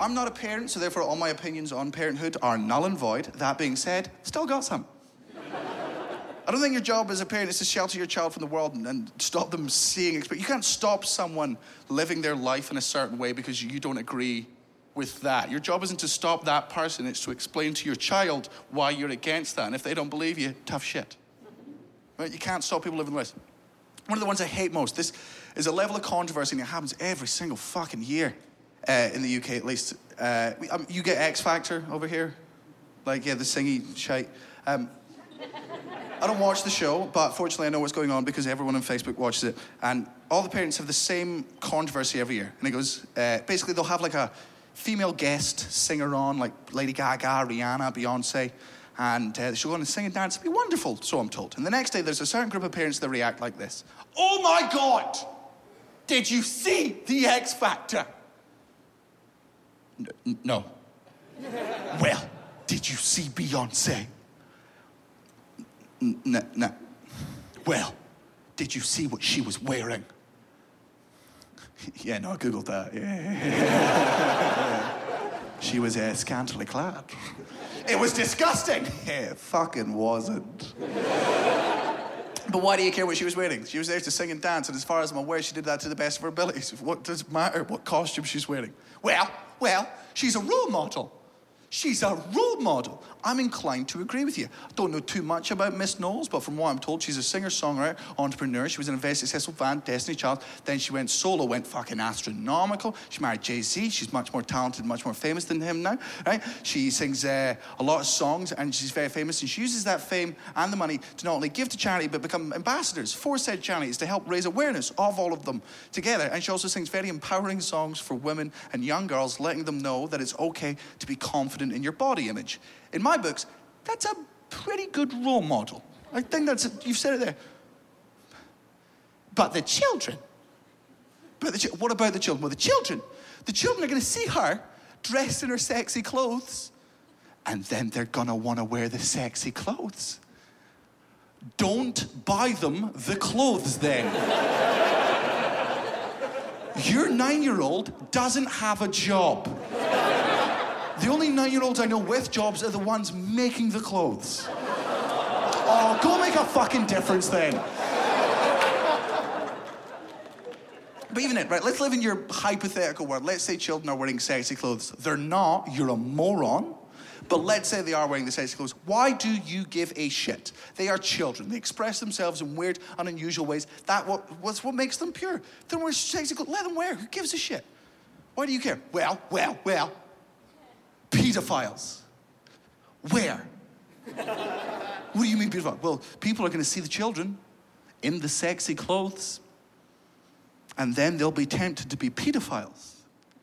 I'm not a parent, so therefore all my opinions on parenthood are null and void. That being said, still got some. I don't think your job as a parent is to shelter your child from the world and stop them seeing. You can't stop someone living their life in a certain way because you don't agree with that. Your job isn't to stop that person, it's to explain to your child why you're against that. And if they don't believe you, tough shit. Right? You can't stop people living their lives. One of the ones I hate most, this is a level of controversy that happens every single fucking year, in the UK at least. You get X Factor over here? Like, yeah, the singy shite. I don't watch the show, but fortunately I know what's going on because everyone on Facebook watches it. And all the parents have the same controversy every year. And it goes, basically they'll have like a female guest singer on, like Lady Gaga, Rihanna, Beyonce. And she'll go on and sing and dance. It'll be wonderful, so I'm told. And the next day there's a certain group of parents that react like this. Oh my God! Did you see the X Factor? No. Well, did you see Beyonce? No. Well, did you see what she was wearing? Yeah, no, I Googled that. Yeah. She was scantily clad. It was disgusting. It fucking wasn't. But why do you care what she was wearing? She was there to sing and dance, and as far as I'm aware, she did that to the best of her abilities. What does it matter what costume she's wearing? Well, she's a role model. She's a role model. I'm inclined to agree with you. I don't know too much about Miss Knowles, but from what I'm told, she's a singer-songwriter, entrepreneur. She was in a very successful band, Destiny Child. Then she went solo, went fucking astronomical. She married Jay-Z. She's much more talented, much more famous than him now, right? She sings a lot of songs, and she's very famous, and she uses that fame and the money to not only give to charity, but become ambassadors for said charities to help raise awareness of all of them together. And she also sings very empowering songs for women and young girls, letting them know that it's okay to be confident in your body image. In my books, that's a pretty good role model. I think you've said it there. But the children. What about the children? Well, the children are going to see her dressed in her sexy clothes, and then they're going to want to wear the sexy clothes. Don't buy them the clothes then. Your 9-year-old doesn't have a job. The only 9-year-olds I know with jobs are the ones making the clothes. Oh, go make a fucking difference then. But even it, right, let's live in your hypothetical world. Let's say children are wearing sexy clothes. They're not, you're a moron. But let's say they are wearing the sexy clothes. Why do you give a shit? They are children. They express themselves in weird and unusual ways. That's what makes them pure. If they wear sexy clothes, let them wear. Who gives a shit? Why do you care? Well. Pedophiles. Where? What do you mean pedophiles? Well, people are going to see the children in the sexy clothes, and then they'll be tempted to be pedophiles.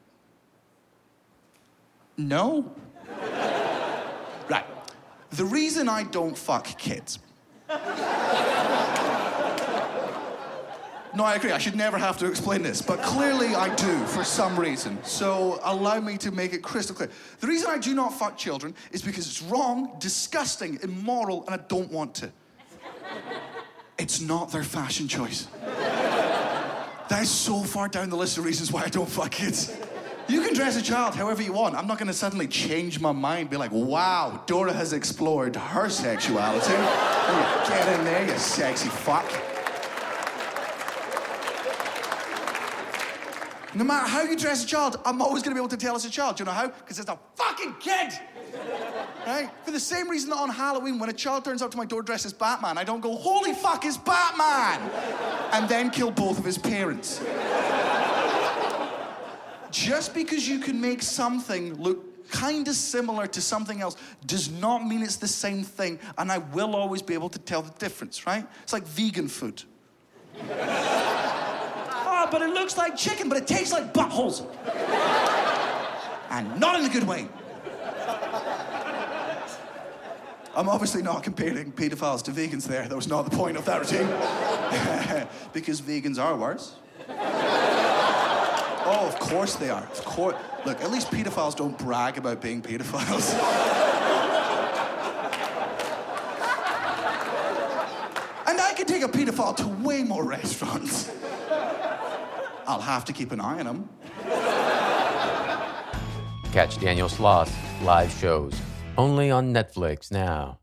No. Right. The reason I don't fuck kids. No, I agree. I should never have to explain this, but clearly I do for some reason. So allow me to make it crystal clear. The reason I do not fuck children is because it's wrong, disgusting, immoral, and I don't want to. It's not their fashion choice. That is so far down the list of reasons why I don't fuck kids. You can dress a child however you want. I'm not going to suddenly change my mind, be like, wow, Dora has explored her sexuality. Oh, get in there, you sexy fuck. No matter how you dress a child, I'm always going to be able to tell it's a child. Do you know how? Because it's a fucking kid! Right? For the same reason that on Halloween, when a child turns up to my door dressed as Batman, I don't go, holy fuck, it's Batman! And then kill both of his parents. Just because you can make something look kind of similar to something else does not mean it's the same thing, and I will always be able to tell the difference, right? It's like vegan food. But it looks like chicken, but it tastes like buttholes. And not in a good way. I'm obviously not comparing pedophiles to vegans there. That was not the point of that routine. Because vegans are worse. Oh, of course they are. Of course. Look, at least pedophiles don't brag about being pedophiles. And I can take a pedophile to way more restaurants. I'll have to keep an eye on him. Catch Daniel Sloss live shows only on Netflix now.